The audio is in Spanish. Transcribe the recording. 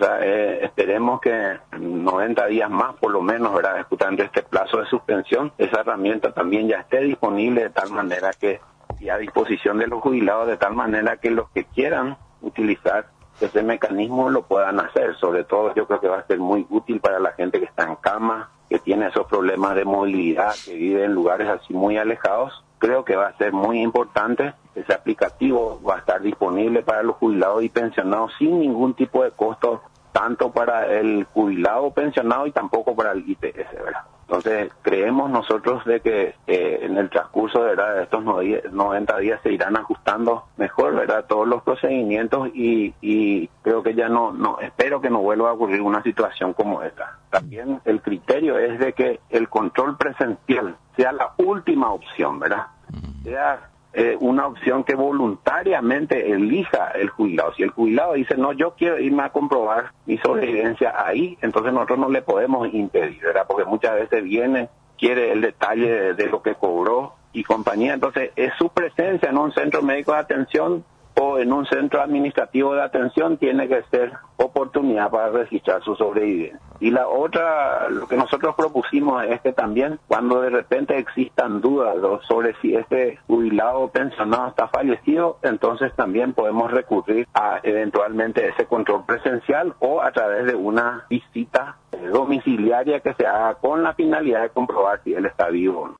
sea, esperemos que 90 días más, por lo menos, ¿verdad? Justamente este plazo de suspensión, esa herramienta también ya esté disponible de tal manera que, y a disposición de los jubilados, de tal manera que los que quieran utilizar ese mecanismo lo puedan hacer. Sobre todo yo creo que va a ser muy útil para la gente que está en cama, que tiene esos problemas de movilidad, que vive en lugares así muy alejados. Creo que va a ser muy importante. Ese aplicativo va a estar disponible para los jubilados y pensionados sin ningún tipo de costo, tanto para el jubilado o pensionado y tampoco para el IPS, ¿verdad? Entonces, creemos nosotros de que en el transcurso, ¿verdad?, de estos 90 días se irán ajustando mejor, ¿verdad?, todos los procedimientos y creo que ya espero que no vuelva a ocurrir una situación como esta. También el criterio es de que el control presencial sea la última opción, ¿verdad? Sea una opción que voluntariamente elija el jubilado. Si el jubilado dice, no, yo quiero irme a comprobar mi sobrevivencia ahí, entonces nosotros no le podemos impedir, ¿verdad? Porque muchas veces quiere el detalle de lo que cobró y compañía. Entonces, es su presencia en un centro médico de atención o en un centro administrativo de atención tiene que ser oportunidad para registrar su sobrevivencia. Y la otra, lo que nosotros propusimos es que también cuando de repente existan dudas sobre si este jubilado o pensionado está fallecido, entonces también podemos recurrir a eventualmente ese control presencial o a través de una visita domiciliaria que se haga con la finalidad de comprobar si él está vivo o no.